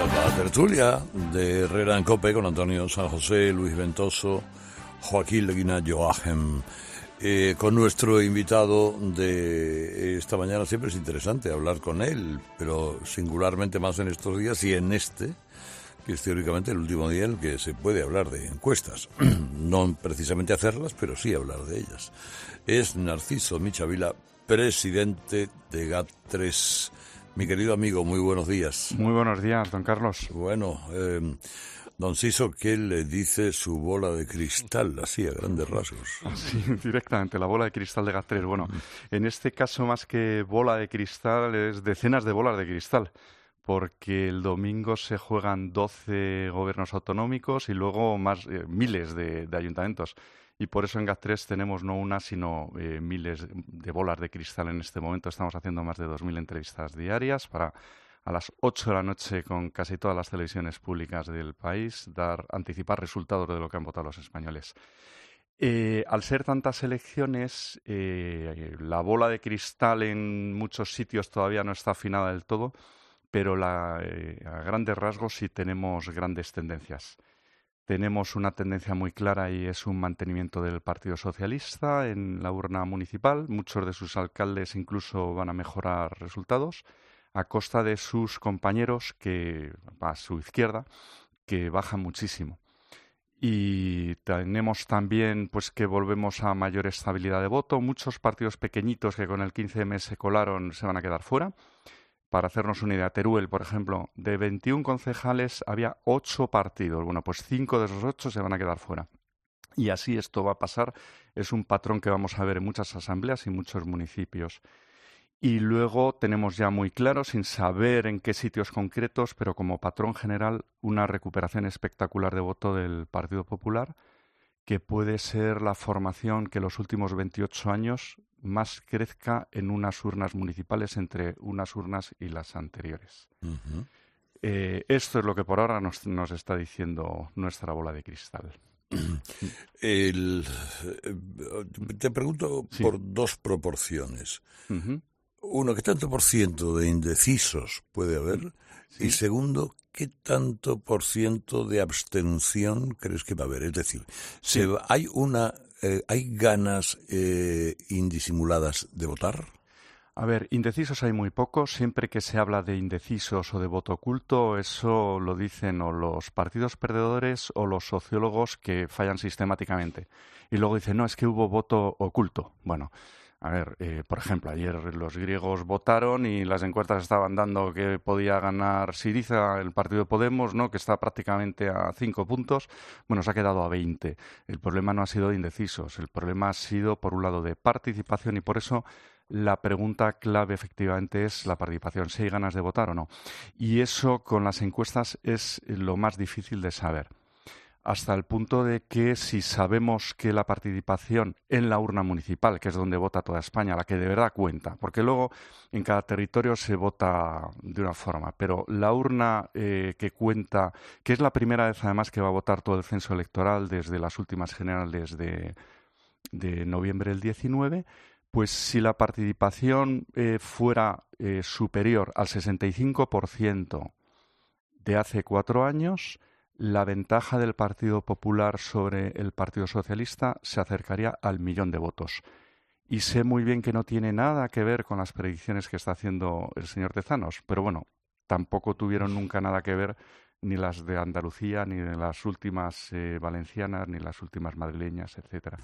Esta es la tertulia de Herrera en COPE con Antonio San José, Luis Ventoso, Joaquín Leguina Joachim. Con nuestro invitado de esta mañana. Siempre es interesante hablar con él, pero singularmente más en estos días y en este, que es teóricamente el último día en el que se puede hablar de encuestas. No precisamente hacerlas, pero sí hablar de ellas. Es Narciso Michavila, presidente de GAT3. Mi querido amigo, muy buenos días. Muy buenos días, don Carlos. Bueno, don Siso, ¿qué le dice su bola de cristal, así a grandes rasgos? Sí, directamente, la bola de cristal de GAT3. Bueno, en este caso más que bola de cristal es decenas de bolas de cristal, porque el domingo se juegan 12 gobiernos autonómicos y luego más miles de ayuntamientos. Y por eso en GAT3 tenemos no una, sino miles de bolas de cristal en este momento. Estamos haciendo más de 2.000 entrevistas diarias para a las 8 de la noche con casi todas las televisiones públicas del país, anticipar resultados de lo que han votado los españoles. Al ser tantas elecciones, la bola de cristal en muchos sitios todavía no está afinada del todo, pero a grandes rasgos sí tenemos grandes tendencias. Tenemos una tendencia muy clara y es un mantenimiento del Partido Socialista en la urna municipal. Muchos de sus alcaldes incluso van a mejorar resultados a costa de sus compañeros que a su izquierda, que bajan muchísimo. Y tenemos también pues que volvemos a mayor estabilidad de voto. Muchos partidos pequeñitos que con el 15M se colaron se van a quedar fuera. Para hacernos una idea, Teruel, por ejemplo, de 21 concejales había 8 partidos. Bueno, pues 5 de esos 8 se van a quedar fuera. Y así esto va a pasar. Es un patrón que vamos a ver en muchas asambleas y muchos municipios. Y luego tenemos ya muy claro, sin saber en qué sitios concretos, pero como patrón general, una recuperación espectacular de voto del Partido Popular, que puede ser la formación que los últimos 28 años más crezca en unas urnas municipales entre unas urnas y las anteriores. Uh-huh. Esto es lo que por ahora nos está diciendo nuestra bola de cristal. Te pregunto por dos proporciones. Uh-huh. Uno, ¿qué tanto por ciento de indecisos puede haber? Sí. Y segundo, ¿qué tanto por ciento de abstención crees que va a haber? Es decir, sí. ¿Hay ganas indisimuladas de votar? A ver, indecisos hay muy pocos. Siempre que se habla de indecisos o de voto oculto, eso lo dicen o los partidos perdedores o los sociólogos que fallan sistemáticamente. Y luego dicen, no, es que hubo voto oculto. Bueno, a ver, por ejemplo, ayer los griegos votaron y las encuestas estaban dando que podía ganar Syriza, el partido de Podemos, ¿no?, que está prácticamente a 5 puntos. Bueno, se ha quedado a 20. El problema no ha sido de indecisos. El problema ha sido, por un lado, de participación y por eso la pregunta clave efectivamente es la participación, si hay ganas de votar o no. Y eso con las encuestas es lo más difícil de saber. Hasta el punto de que si sabemos que la participación en la urna municipal, que es donde vota toda España, la que de verdad cuenta, porque luego en cada territorio se vota de una forma, pero la urna que cuenta, que es la primera vez además que va a votar todo el censo electoral desde las últimas generales de noviembre del 19, pues si la participación fuera superior al 65% de hace 4 años, la ventaja del Partido Popular sobre el Partido Socialista se acercaría al 1.000.000 de votos. Y sé muy bien que no tiene nada que ver con las predicciones que está haciendo el señor Tezanos, pero bueno, tampoco tuvieron nunca nada que ver ni las de Andalucía, ni de las últimas valencianas, ni las últimas madrileñas, etcétera.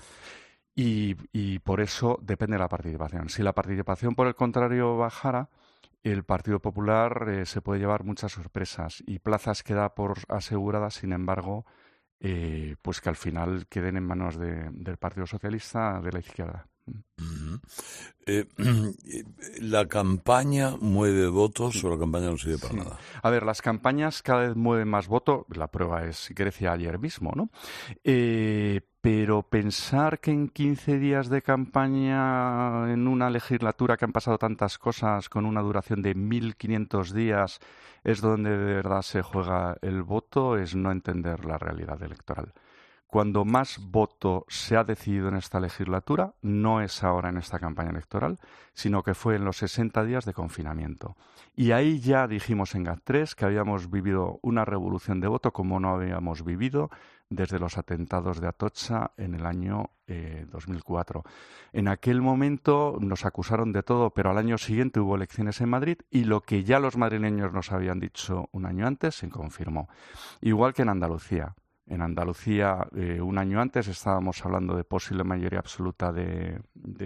Y por eso depende de la participación. Si la participación, por el contrario, bajara, el Partido Popular se puede llevar muchas sorpresas y plazas que da por aseguradas, sin embargo, pues que al final queden en manos del Partido Socialista, de la izquierda. Uh-huh. ¿La campaña mueve votos o la campaña no sirve para nada? A ver, las campañas cada vez mueven más votos. La prueba es Grecia ayer mismo, ¿no? Pero pensar que en 15 días de campaña, en una legislatura que han pasado tantas cosas, con una duración de 1.500 días, es donde de verdad se juega el voto, es no entender la realidad electoral. cuando más voto se ha decidido en esta legislatura no es ahora en esta campaña electoral, sino que fue en los 60 días de confinamiento. Y ahí ya dijimos en GAT3 que habíamos vivido una revolución de voto como no habíamos vivido desde los atentados de Atocha en el año 2004. En aquel momento nos acusaron de todo, pero al año siguiente hubo elecciones en Madrid y lo que ya los madrileños nos habían dicho un año antes se confirmó. Igual que en Andalucía. En Andalucía, un año antes, estábamos hablando de posible mayoría absoluta de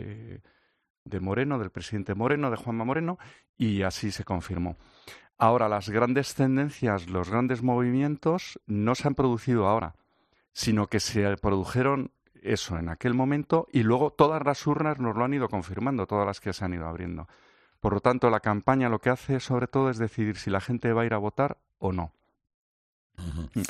Moreno, del presidente Moreno, de Juanma Moreno, y así se confirmó. Ahora, las grandes tendencias, los grandes movimientos no se han producido ahora, sino que se produjeron eso en aquel momento y luego todas las urnas nos lo han ido confirmando, todas las que se han ido abriendo. Por lo tanto, la campaña lo que hace sobre todo es decidir si la gente va a ir a votar o no. Uh-huh.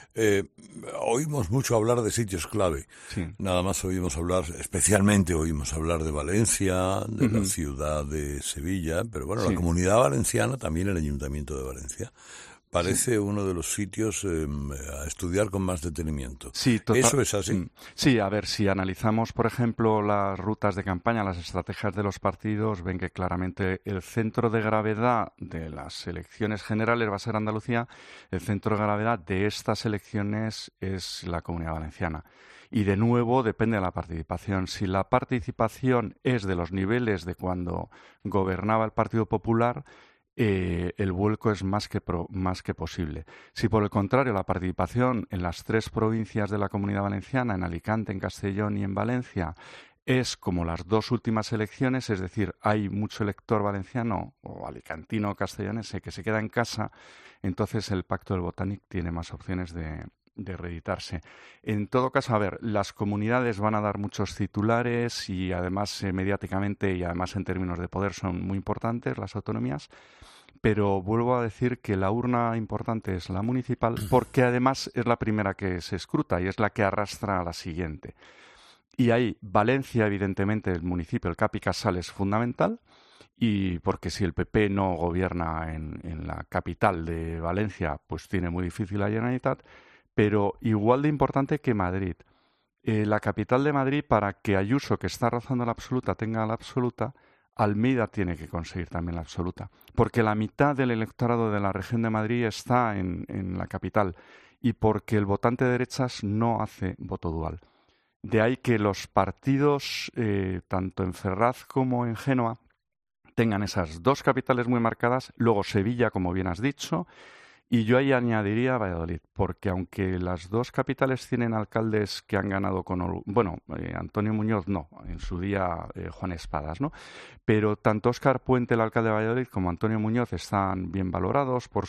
Oímos mucho hablar de sitios clave. Sí. Nada más especialmente oímos hablar de Valencia, de la ciudad de Sevilla, pero bueno, la Comunidad Valenciana, también el Ayuntamiento de Valencia, parece uno de los sitios a estudiar con más detenimiento. Sí, ¿Eso es así? Sí, a ver, si analizamos, por ejemplo, las rutas de campaña, las estrategias de los partidos, ven que claramente el centro de gravedad de las elecciones generales va a ser Andalucía, el centro de gravedad de estas elecciones es la Comunidad Valenciana. Y de nuevo depende de la participación. Si la participación es de los niveles de cuando gobernaba el Partido Popular, el vuelco es más que posible. Si por el contrario la participación en las 3 provincias de la Comunidad Valenciana, en Alicante, en Castellón y en Valencia, es como las 2 últimas elecciones, es decir, hay mucho elector valenciano o alicantino o castellonense que se queda en casa, entonces el Pacto del Botánic tiene más opciones de reeditarse. En todo caso, a ver, las comunidades van a dar muchos titulares y además mediáticamente y además en términos de poder son muy importantes las autonomías, pero vuelvo a decir que la urna importante es la municipal porque además es la primera que se escruta y es la que arrastra a la siguiente. Y ahí Valencia, evidentemente, el municipio, el Capi Casal es fundamental, y porque si el PP no gobierna en la capital de Valencia, pues tiene muy difícil la Generalitat, pero igual de importante que Madrid. La capital de Madrid, para que Ayuso, que está rozando la absoluta, tenga la absoluta, Almeida tiene que conseguir también la absoluta, porque la mitad del electorado de la región de Madrid está en la capital y porque el votante de derechas no hace voto dual. De ahí que los partidos, tanto en Ferraz como en Génova, tengan esas 2 capitales muy marcadas, luego Sevilla, como bien has dicho, y yo ahí añadiría Valladolid, porque aunque las 2 capitales tienen alcaldes que han ganado con... Antonio Muñoz no, en su día Juan Espadas, ¿no? Pero tanto Óscar Puente, el alcalde de Valladolid, como Antonio Muñoz están bien valorados por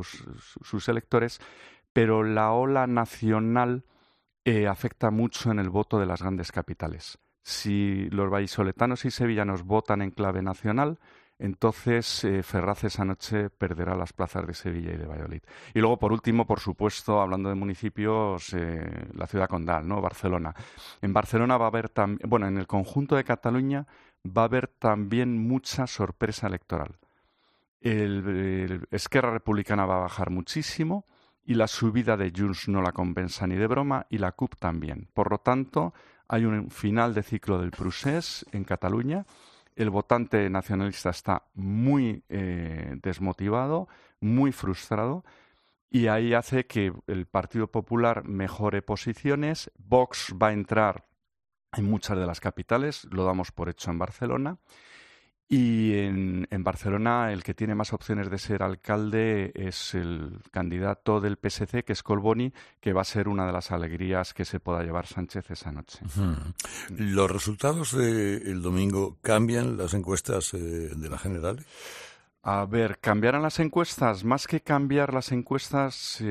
sus electores, pero la ola nacional afecta mucho en el voto de las grandes capitales. Si los vallisoletanos y sevillanos votan en clave nacional, entonces Ferraz esa noche perderá las plazas de Sevilla y de Valladolid. Y luego, por último, por supuesto, hablando de municipios, la ciudad condal, ¿no? Barcelona. En Barcelona va a haber también, en el conjunto de Cataluña va a haber también mucha sorpresa electoral. El Esquerra Republicana va a bajar muchísimo y la subida de Junts no la compensa ni de broma y la CUP también. Por lo tanto, hay un final de ciclo del procés en Cataluña. El votante nacionalista está muy desmotivado, muy frustrado, y ahí hace que el Partido Popular mejore posiciones. Vox va a entrar en muchas de las capitales, lo damos por hecho en Barcelona. Y en Barcelona el que tiene más opciones de ser alcalde es el candidato del PSC, que es Collboni, que va a ser una de las alegrías que se pueda llevar Sánchez esa noche. ¿Los resultados del domingo cambian las encuestas de la general? A ver, ¿cambiarán las encuestas? Más que cambiar las encuestas,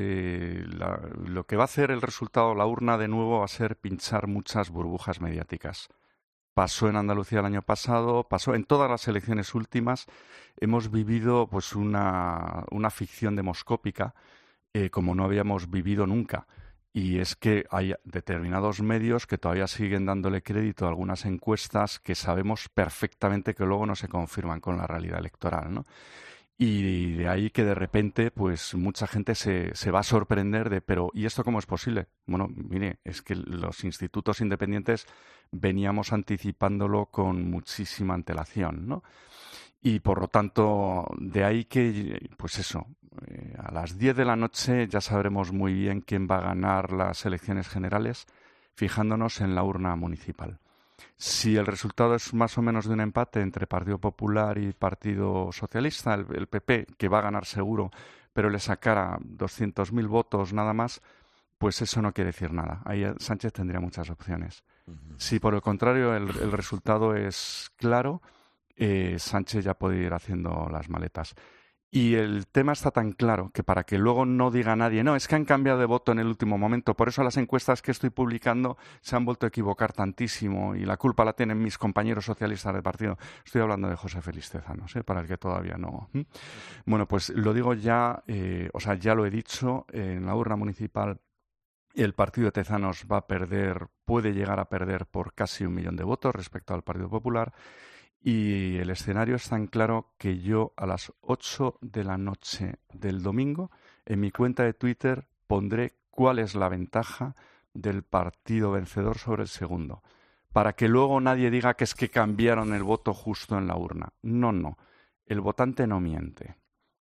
lo que va a hacer el resultado, la urna de nuevo, va a ser pinchar muchas burbujas mediáticas. Pasó en Andalucía el año pasado, pasó en todas las elecciones últimas. Hemos vivido pues una ficción demoscópica como no habíamos vivido nunca. Y es que hay determinados medios que todavía siguen dándole crédito a algunas encuestas que sabemos perfectamente que luego no se confirman con la realidad electoral, ¿no? Y de ahí que de repente, pues mucha gente se va a sorprender de, pero ¿y esto cómo es posible? Bueno, mire, es que los institutos independientes veníamos anticipándolo con muchísima antelación, ¿no? Y por lo tanto, de ahí que, pues eso, a las 10 de la noche ya sabremos muy bien quién va a ganar las elecciones generales, fijándonos en la urna municipal. Si el resultado es más o menos de un empate entre Partido Popular y Partido Socialista, el PP, que va a ganar seguro, pero le sacara 200.000 votos nada más, pues eso no quiere decir nada. Ahí Sánchez tendría muchas opciones. Si por el contrario el resultado es claro, Sánchez ya puede ir haciendo las maletas. Y el tema está tan claro que para que luego no diga nadie, no, es que han cambiado de voto en el último momento, por eso las encuestas que estoy publicando se han vuelto a equivocar tantísimo y la culpa la tienen mis compañeros socialistas del partido. Estoy hablando de José Félix Tezanos, para el que todavía no. Bueno, pues lo digo ya, ya lo he dicho, en la urna municipal el partido de Tezanos va a perder, puede llegar a perder por casi 1 millón de votos respecto al Partido Popular. Y el escenario es tan claro que yo a las 8 de la noche del domingo en mi cuenta de Twitter pondré cuál es la ventaja del partido vencedor sobre el segundo, para que luego nadie diga que es que cambiaron el voto justo en la urna. No, el votante no miente.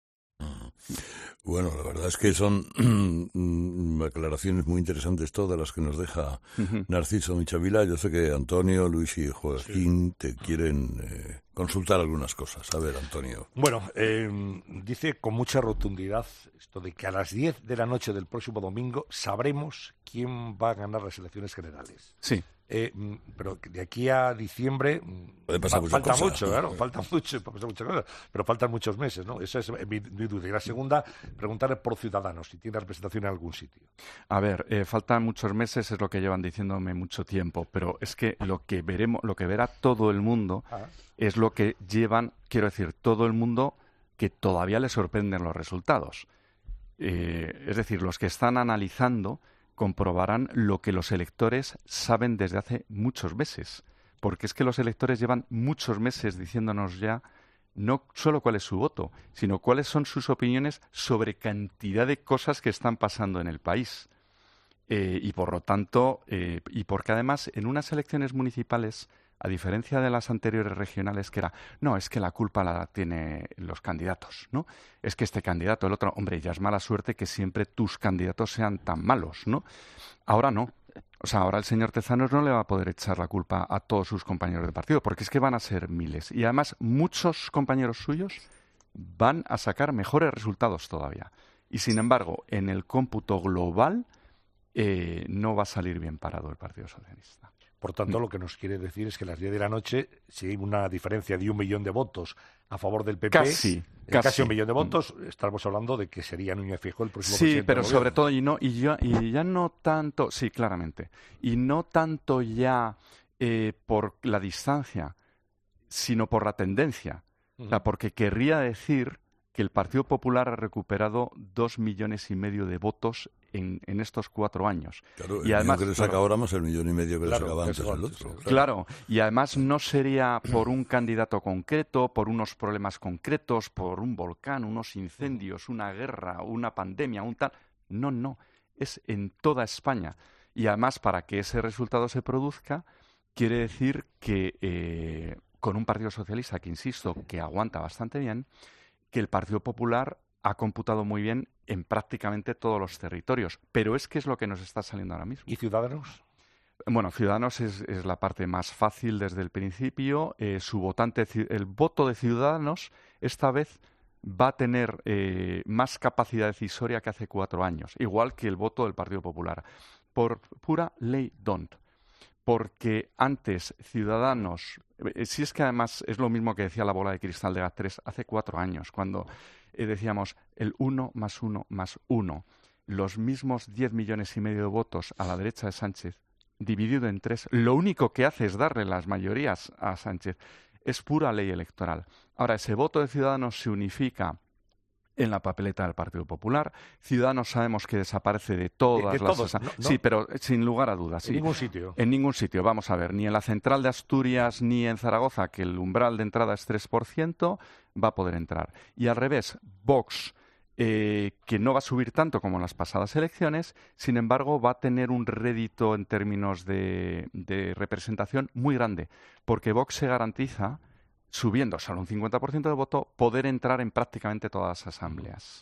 Bueno, la verdad es que son aclaraciones muy interesantes todas las que nos deja Narciso Michavila. Yo sé que Antonio, Luis y Joaquín te quieren consultar algunas cosas. A ver, Antonio. Bueno, dice con mucha rotundidad esto de que a las 10 de la noche del próximo domingo sabremos quién va a ganar las elecciones generales. Sí. Pero de aquí a diciembre falta mucho, claro, falta mucho, pero faltan muchos meses, ¿no? Esa es mi duda. Y la segunda, preguntarle por Ciudadanos, si tiene representación en algún sitio. A ver, faltan muchos meses, es lo que llevan diciéndome mucho tiempo, pero es que lo que verá todo el mundo es lo que llevan, quiero decir, todo el mundo que todavía le sorprenden los resultados. Es decir, los que están analizando comprobarán lo que los electores saben desde hace muchos meses, porque es que los electores llevan muchos meses diciéndonos ya no solo cuál es su voto, sino cuáles son sus opiniones sobre cantidad de cosas que están pasando en el país. Y por lo tanto, y porque además en unas elecciones municipales, a diferencia de las anteriores regionales, que era, no, es que la culpa la tienen los candidatos, ¿no? Es que este candidato, el otro, hombre, ya es mala suerte que siempre tus candidatos sean tan malos, ¿no? Ahora no. O sea, ahora el señor Tezanos no le va a poder echar la culpa a todos sus compañeros de partido, porque es que van a ser miles. Y además, muchos compañeros suyos van a sacar mejores resultados todavía. Y sin embargo, en el cómputo global, no va a salir bien parado el Partido Socialista. Por tanto, lo que nos quiere decir es que a las 10 de la noche, si hay una diferencia de 1 millón de votos a favor del PP, casi 1 millón de votos, estamos hablando de que sería Núñez Feijóo el próximo presidente. Sí, pero sobre todo, y ya no tanto, sí, claramente, y no tanto ya por la distancia, sino por la tendencia. O sea, porque querría decir que el Partido Popular ha recuperado 2,5 millones de votos en estos 4 años. Claro, y además, que le saca ahora más el 1,5 millones que le sacaba antes el otro. Claro, y además no sería por un candidato concreto, por unos problemas concretos, por un volcán, unos incendios, una guerra, una pandemia, un tal. No, es en toda España. Y además, para que ese resultado se produzca, quiere decir que con un Partido Socialista que, insisto, que aguanta bastante bien, que el Partido Popular ha computado muy bien en prácticamente todos los territorios. Pero es que es lo que nos está saliendo ahora mismo. ¿Y Ciudadanos? Bueno, Ciudadanos es la parte más fácil desde el principio. Su votante, el voto de Ciudadanos, esta vez va a tener más capacidad decisoria que hace 4 años, igual que el voto del Partido Popular, por pura ley DONT. Porque antes Ciudadanos, si es que además es lo mismo que decía la bola de cristal de GAT3 hace 4 años, cuando decíamos el 1 más 1 más 1, los mismos 10,5 millones de votos a la derecha de Sánchez, dividido en 3, lo único que hace es darle las mayorías a Sánchez. Es pura ley electoral. Ahora, ese voto de Ciudadanos se unifica en la papeleta del Partido Popular. Ciudadanos sabemos que desaparece de todas las... ¿no? Sí, pero sin lugar a dudas. Sí. En ningún sitio. En ningún sitio. Vamos a ver, ni en la central de Asturias ni en Zaragoza, que el umbral de entrada es 3%, va a poder entrar. Y al revés, Vox, que no va a subir tanto como en las pasadas elecciones, sin embargo va a tener un rédito en términos de representación muy grande, porque Vox se garantiza, subiendo solo un 50% de voto, poder entrar en prácticamente todas las asambleas.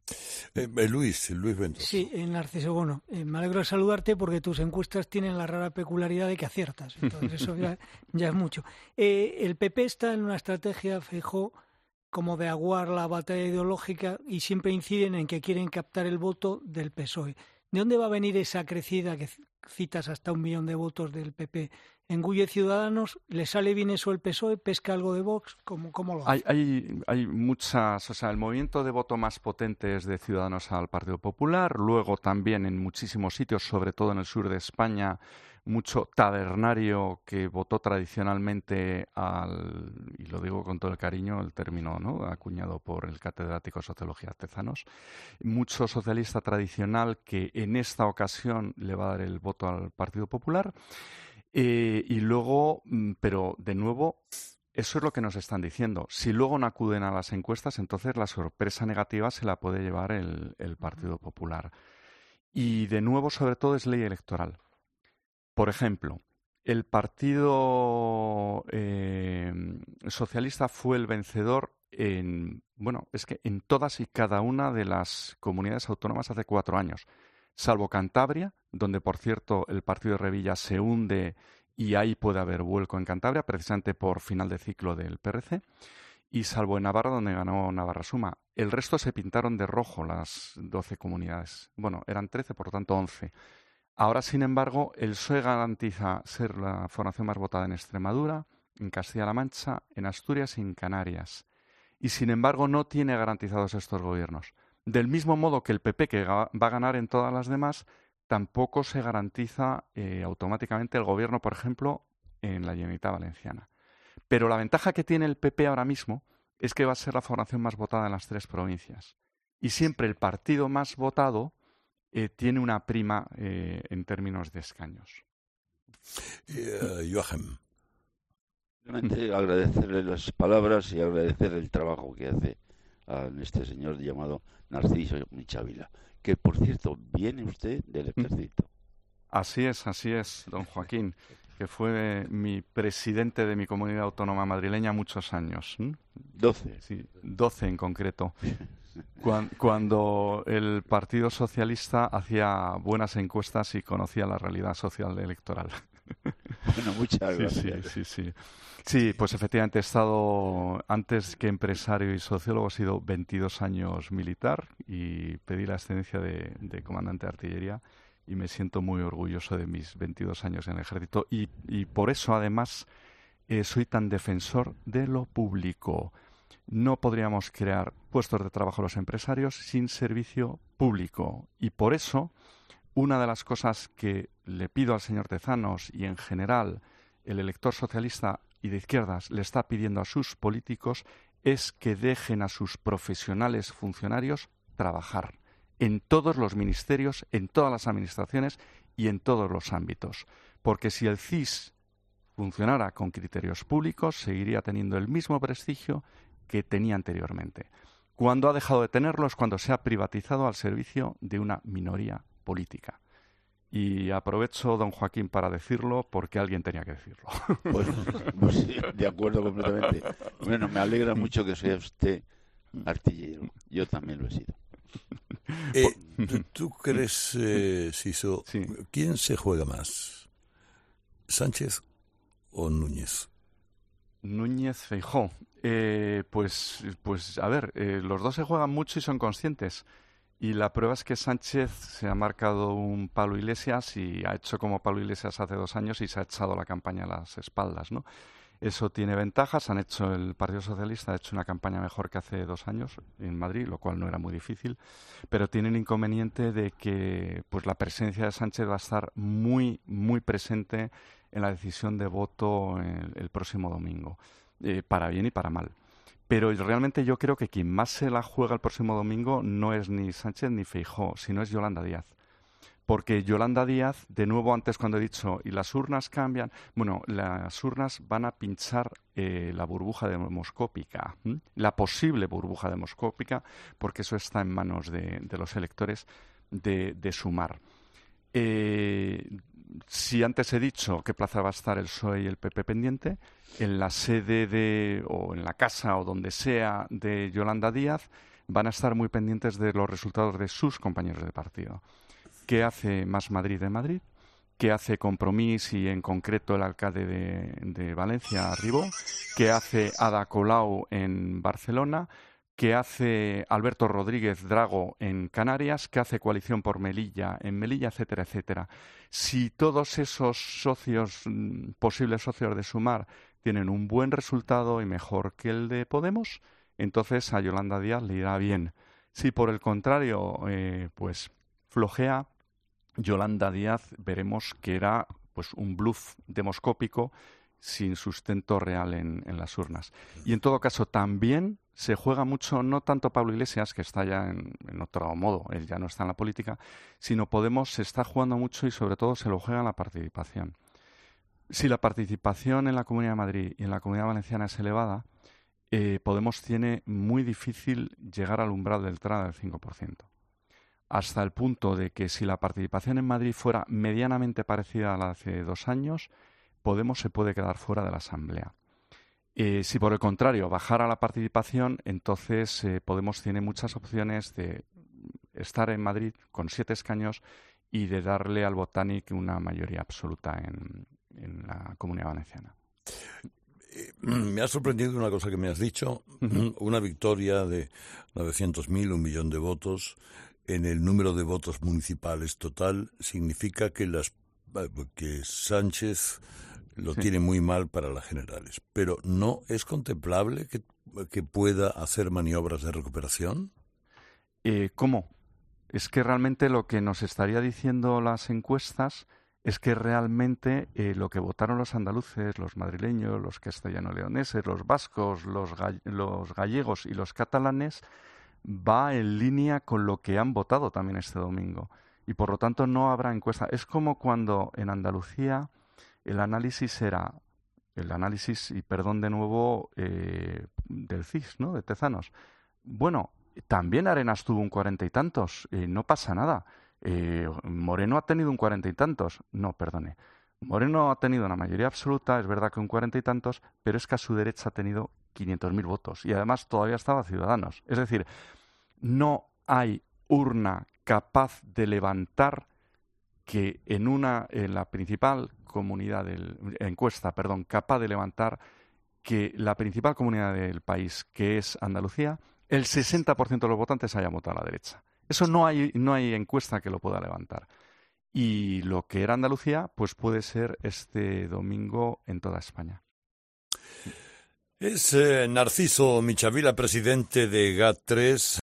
Luis Ventos. Sí, Narciso, bueno, me alegro de saludarte porque tus encuestas tienen la rara peculiaridad de que aciertas, entonces eso ya es mucho. El PP está en una estrategia, Feijóo, como de aguar la batalla ideológica y siempre inciden en que quieren captar el voto del PSOE. ¿De dónde va a venir esa crecida que citas hasta 1 millón de votos del PP? ¿Engulle Ciudadanos? ¿Le sale bien eso el PSOE? ¿Pesca algo de Vox? ¿Cómo lo hace? Hay muchas... O sea, el movimiento de voto más potente es de Ciudadanos al Partido Popular. Luego también en muchísimos sitios, sobre todo en el sur de España, mucho tabernario que votó tradicionalmente y lo digo con todo el cariño, el término, ¿no?, acuñado por el catedrático de Sociología Tezanos, mucho socialista tradicional que en esta ocasión le va a dar el voto al Partido Popular. Y luego, pero de nuevo, eso es lo que nos están diciendo. Si luego no acuden a las encuestas, entonces la sorpresa negativa se la puede llevar el Partido Popular. Y de nuevo, sobre todo, es ley electoral. Por ejemplo, el Partido Socialista fue el vencedor en todas y cada una de las comunidades autónomas hace 4 años, salvo Cantabria, donde, por cierto, el partido de Revilla se hunde y ahí puede haber vuelco en Cantabria, precisamente por final de ciclo del PRC, y salvo en Navarra, donde ganó Navarra Suma. El resto se pintaron de rojo las 12 comunidades. Bueno, eran 13, por lo tanto 11. Ahora, sin embargo, el PSOE garantiza ser la formación más votada en Extremadura, en Castilla-La Mancha, en Asturias y en Canarias. Y, sin embargo, no tiene garantizados estos gobiernos. Del mismo modo que el PP, que va a ganar en todas las demás, tampoco se garantiza automáticamente el gobierno, por ejemplo, en la Generalitat Valenciana. Pero la ventaja que tiene el PP ahora mismo es que va a ser la formación más votada en las 3 provincias. Y siempre el partido más votado tiene una prima en términos de escaños. Joachim. Realmente agradecerle las palabras y agradecer el trabajo que hace a este señor llamado Narciso Michavila, que por cierto viene usted del ejército. Así es, don Joaquín, que fue mi presidente de mi comunidad autónoma madrileña muchos años. 12. Sí, 12 en concreto. Cuando el Partido Socialista hacía buenas encuestas y conocía la realidad social electoral. Bueno, muchas gracias. Sí, pues efectivamente he estado, antes que empresario y sociólogo, he sido 22 años militar y pedí la excedencia de comandante de artillería y me siento muy orgulloso de mis 22 años en el ejército y por eso, además, soy tan defensor de lo público. No podríamos crear puestos de trabajo a los empresarios sin servicio público. Y por eso, una de las cosas que le pido al señor Tezanos y en general el elector socialista y de izquierdas le está pidiendo a sus políticos es que dejen a sus profesionales funcionarios trabajar en todos los ministerios, en todas las administraciones y en todos los ámbitos. Porque si el CIS funcionara con criterios públicos, seguiría teniendo el mismo prestigio que tenía anteriormente. Cuando ha dejado de tenerlo es cuando se ha privatizado al servicio de una minoría política. Y aprovecho, don Joaquín, para decirlo porque alguien tenía que decirlo. Pues sí, de acuerdo completamente. Bueno, me alegra mucho que sea usted artillero. Yo también lo he sido. ¿Tú crees, Siso, sí, quién se juega más? ¿Sánchez o Núñez? Núñez, Feijóo. Pues a ver, los dos se juegan mucho y son conscientes. Y la prueba es que Sánchez se ha marcado un Pablo Iglesias y ha hecho como Pablo Iglesias hace 2 años y se ha echado la campaña a las espaldas, ¿no? Eso tiene ventajas. El Partido Socialista ha hecho una campaña mejor que hace 2 años en Madrid, lo cual no era muy difícil, pero tiene el inconveniente de que pues la presencia de Sánchez va a estar muy, muy presente en la decisión de voto el próximo domingo, para bien y para mal. Pero realmente yo creo que quien más se la juega el próximo domingo no es ni Sánchez ni Feijóo, sino es Yolanda Díaz. Porque Yolanda Díaz, de nuevo antes cuando he dicho, y las urnas cambian, bueno, las urnas van a pinchar la burbuja demoscópica, la posible burbuja demoscópica, porque eso está en manos de los electores de Sumar. Si antes he dicho qué plaza va a estar el PSOE y el PP pendiente, en la sede o en la casa o donde sea de Yolanda Díaz van a estar muy pendientes de los resultados de sus compañeros de partido. ¿Qué hace Más Madrid de Madrid? ¿Qué hace Compromís y en concreto el alcalde de Valencia, Ribó? ¿Qué hace Ada Colau en Barcelona? ¿Qué hace Alberto Rodríguez Drago en Canarias? ¿Qué hace Coalición por Melilla en Melilla? Etcétera, etcétera. Si todos esos socios, posibles socios de Sumar, tienen un buen resultado y mejor que el de Podemos, entonces a Yolanda Díaz le irá bien. Si por el contrario, pues flojea, Yolanda Díaz veremos que era pues un bluff demoscópico sin sustento real en las urnas. Y en todo caso también se juega mucho, no tanto Pablo Iglesias, que está ya en otro modo, él ya no está en la política, sino Podemos se está jugando mucho y sobre todo se lo juega en la participación. Si la participación en la Comunidad de Madrid y en la Comunidad Valenciana es elevada, Podemos tiene muy difícil llegar al umbral del entrada del 5%. Hasta el punto de que si la participación en Madrid fuera medianamente parecida a la de hace 2 años, Podemos se puede quedar fuera de la Asamblea. Si por el contrario bajara la participación, entonces Podemos tiene muchas opciones de estar en Madrid con 7 escaños y de darle al Botanic una mayoría absoluta en la Comunidad Valenciana. Me ha sorprendido una cosa que me has dicho, una victoria de 900.000, 1 millón de votos. En el número de votos municipales total significa que Sánchez lo tiene muy mal para las generales. Pero ¿no es contemplable que pueda hacer maniobras de recuperación? ¿Cómo? Es que realmente lo que nos estaría diciendo las encuestas es que realmente lo que votaron los andaluces, los madrileños, los castellano-leoneses, los vascos, los gallegos y los catalanes va en línea con lo que han votado también este domingo. Y por lo tanto no habrá encuesta. Es como cuando en Andalucía el análisis era, y perdón de nuevo, del CIS, ¿no? De Tezanos. Bueno, también Arenas tuvo un 40 y tantos, no pasa nada. Moreno ha tenido un 40 y tantos, no, perdone. Moreno ha tenido una mayoría absoluta, es verdad que un 40 y tantos, pero es que a su derecha ha tenido 500.000 votos y además todavía estaba Ciudadanos. Es decir, no hay urna capaz de levantar que en la principal encuesta, capaz de levantar que la principal comunidad del país, que es Andalucía, el 60% de los votantes haya votado a la derecha. Eso no hay encuesta que lo pueda levantar. Y lo que era Andalucía, pues puede ser este domingo en toda España. Es Narciso Michavila, presidente de GAT3.